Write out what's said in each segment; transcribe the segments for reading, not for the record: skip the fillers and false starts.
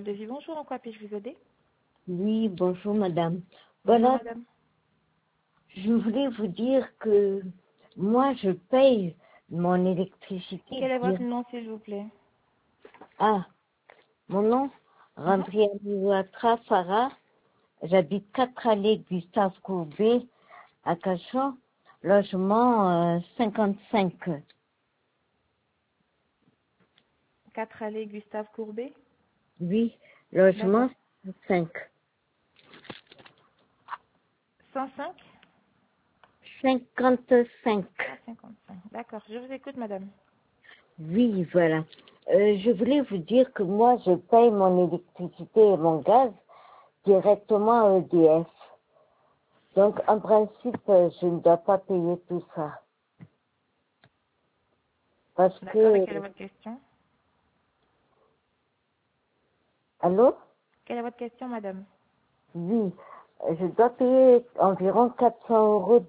devis. Bonjour, en quoi puis-je vous aider? Oui, bonjour madame. Bonjour, Voilà, madame. je voulais vous dire que moi je paye mon électricité Quel est votre direct. nom, s'il vous plaît? Ah, mon nom, Mhm. Randrianouatra Farah. J'habite 4 allées Gustave Courbet à Cachan, logement 55. 4 allées Gustave Courbet. Oui, D'accord. logement 5. 105 55. à 55. D'accord, je vous écoute, madame. Oui, voilà. Je voulais vous dire que moi je paye mon électricité et mon gaz directement à EDF. Donc, en principe, je ne dois pas payer tout ça. Parce D'accord, et que... quelle est votre question? Allô? Quelle est votre question, madame? Oui, je dois payer environ 400 €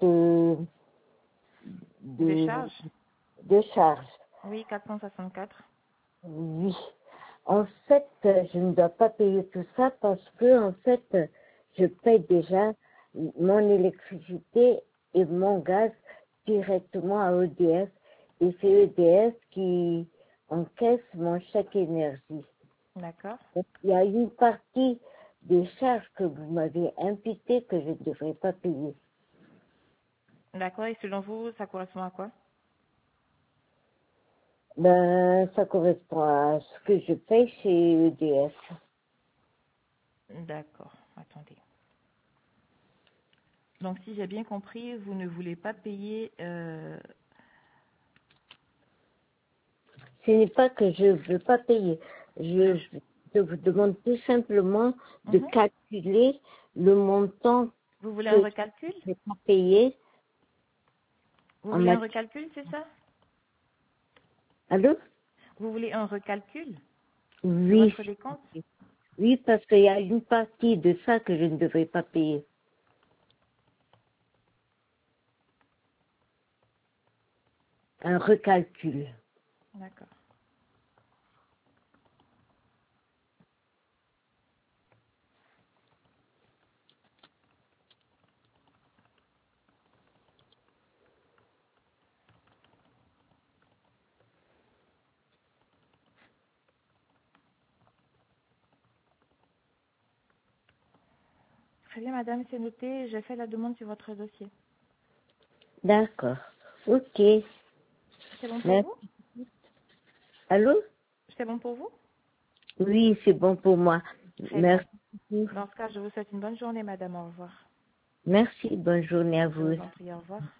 De de, charge? de charge. Oui, 464. Oui. En fait, je ne dois pas payer tout ça parce que, en fait, je paye déjà mon électricité et mon gaz directement à EDF. Et c'est EDF qui encaisse mon chèque énergie. D'accord. Donc, il y a une partie des charges que vous m'avez imputées que je ne devrais pas payer. D'accord, et selon vous, ça correspond à quoi? Ben, ça correspond à ce que je paye chez EDF. D'accord, attendez. Donc, si j'ai bien compris, vous ne voulez pas payer... Ce n'est pas que je ne veux pas payer. le... Je vous demande tout simplement de Mhm. calculer le montant Vous voulez un que recalcul? je n'ai pas payé Vous en voulez un matière. recalcul, c'est ça? Allô? Vous voulez un recalcul de Oui, votre décompte? oui, parce qu'il y a une partie de ça que je ne devrais pas payer. Un recalcul. D'accord. Très bien, madame, c'est noté. J'ai fait la demande sur votre dossier. D'accord. Ok. C'est bon pour Merci. vous? Allô? C'est bon pour vous? Oui, c'est bon pour moi. Très bien. Merci. Dans ce cas, je vous souhaite une bonne journée, madame. Au revoir. Merci. Bonne journée à Je vous. vous en prie, au revoir.